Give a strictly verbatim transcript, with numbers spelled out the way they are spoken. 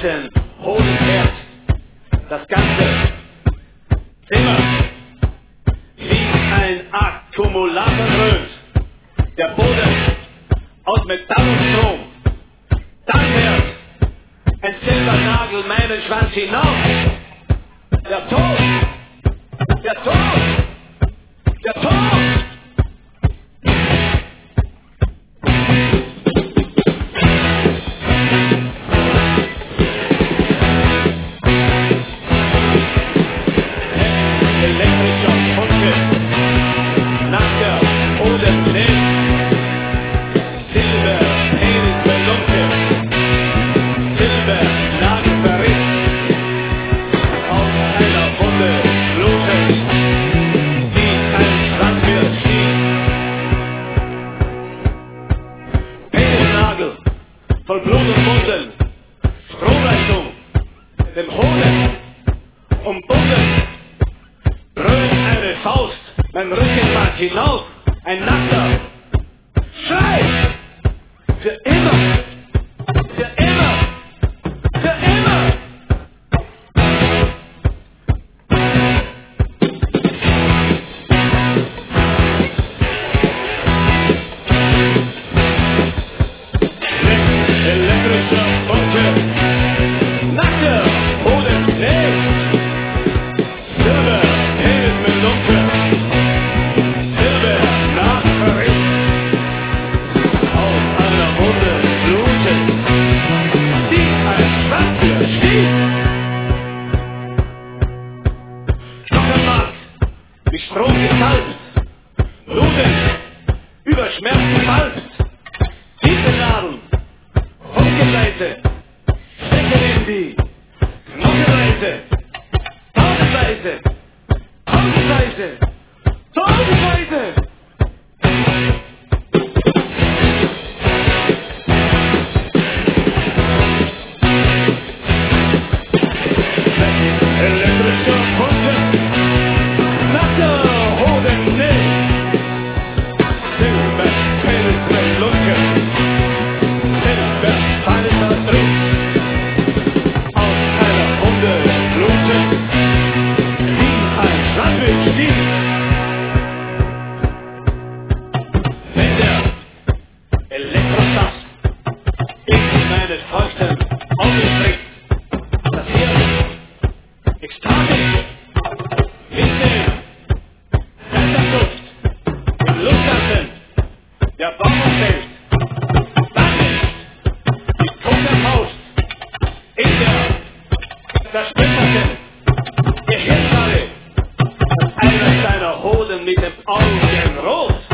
alten Hodenherd. Das ganze Zimmer wie ein Akkumulator dröhnt. Der Boden aus Metall und Strom. Dann fährt ein Silbernagel meinen Schwanz hinauf. Der Tod! Der Tod! Der Tod! Elektrischer Funke nach der Bodenwelt. Silber, Penis, Melunke. Silber, Nagel verriss. Aus einer Wunde blutet, wie ein Schwanzwirt stieg. Penisnagel, voll Blut und Wunden. Stromleitung, dem Hoden umbunden. Dröhnt eine Faust, mein Rückenmark hinauf, ein nackter Schrei! Für immer! Für immer! Für immer! Elektrischer Funke, nackter Boden, nee! Silber, Penis mit Lumpe. Silber, Nachverriss. Aus einer Wunde blutet, wie ein Schwanzwirt stieg. Stockenmark, wie Strom gesalbt. Blutend, über Schmerz gefalzt. Tiefe Nadeln, Funkenseite. Stecken in die Knochenseite. Tausendsweise, Tausendsweise, Tausendsweise. Elektrischer Funke, nackter Hoden, nee. Silber, Penis, Melunke. Silber, feines Verdruck. Aus einer Wunde blutet, wie ein Schwanzwirt stieg. Wenn der Elektroschaft in meine feuchten Augen springt, das Hirn ekstatisch mitnehmen, Kaiserduft im Luftganzen, der Baum umfällt, dann ist die Kundenfaust in der zersplitterten Gehirnschale, einer seiner Hoden mit dem Augen rot.